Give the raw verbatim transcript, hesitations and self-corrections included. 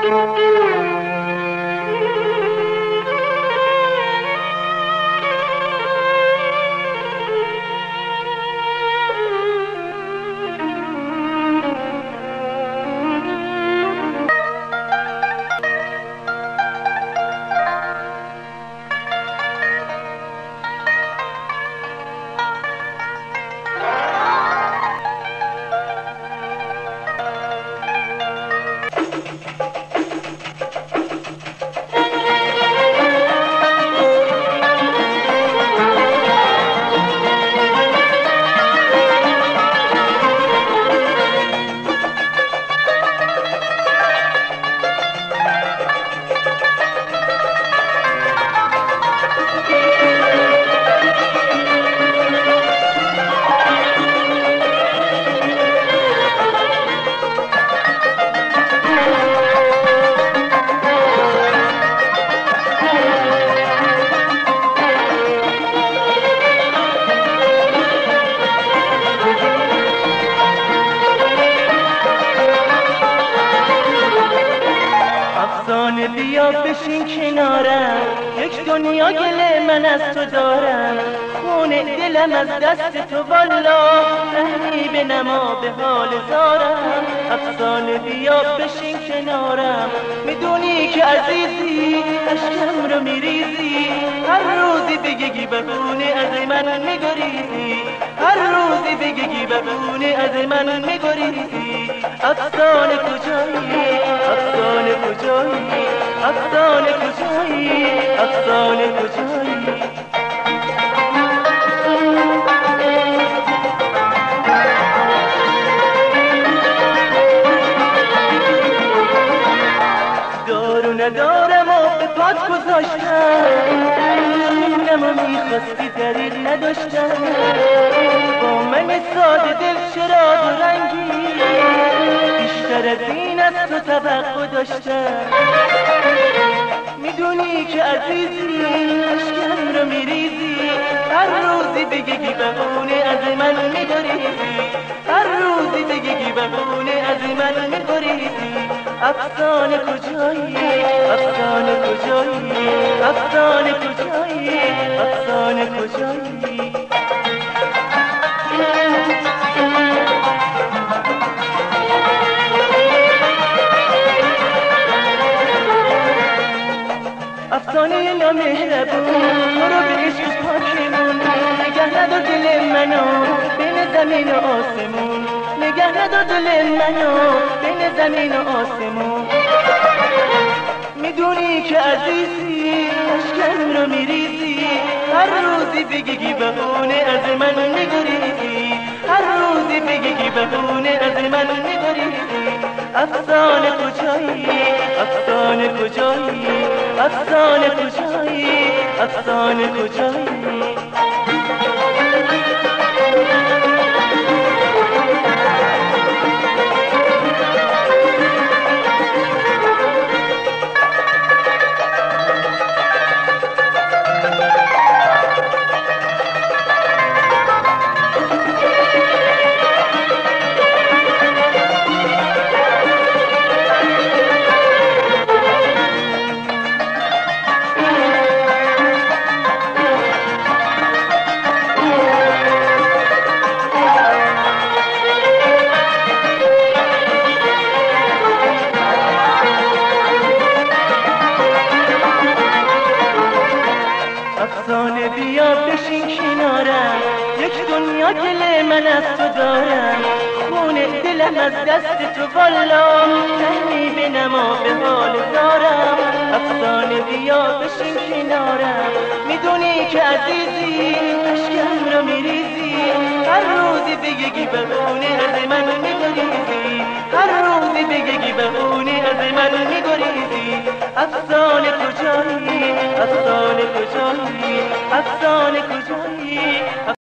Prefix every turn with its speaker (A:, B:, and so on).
A: بیا بشین کنارم، یک دنیا گله من از تو دارم. خون دلم از دست تو والا، رحمی به نما به حال زارم. افسانه بیا بشین کنارم، میدونی که عزیزی اشکم رو میریزی. هر روزی بگی بهونه از من میگریزی، هر روزی بگی بهونه از من میگریزی. افسانه کجایی، افسانه کجایی، افسانه کجایی، افسانه کجایی. دارو ندارم و به پات گذاشتم، اینمو میخواستی دلیل نداشتم. با من ساده دل چرا دو رنگی، بیشتر از این از تو توقع داشتم. میدونی که عزیزی اشکم رو میریزی، هر روزی بگی بهونه از من میگریزی، هر روزی بگی بهونه از من میگریزی. افسانه کجایی، افسانه کجایی، افسانه کجایی، افسانه کجایی. افسانه نامهربون تو رو به عشق پاکمون، نگه ندار دل منو بین زمین و آسمون، نگه ندار دل منو بین زمین و آسمون. میدونی که عزیزی اشکم رو میریزی، هر روزی بگی بهونه از من میگریزی، هر روزی بگی بهونه از من میگریزی. افسانه کجایی، افسانه کجایی، افسانه کجایی، افسانه کجایی. افسانه بیا بشین کنارم، یک دنیا گله من از تو دارم. خون دلم از دست تو والا، رحمی به نما به حال زارم. افسانه بیا بشین کنارم، میدونی که عزیزی اشکم رو میریزی، هر روزی بگی بهونه از من میگریزی، هر روزی بگی بهونه از من میگریزی. افسانه کجایی، افسانه کجایی، افسانه کجایی.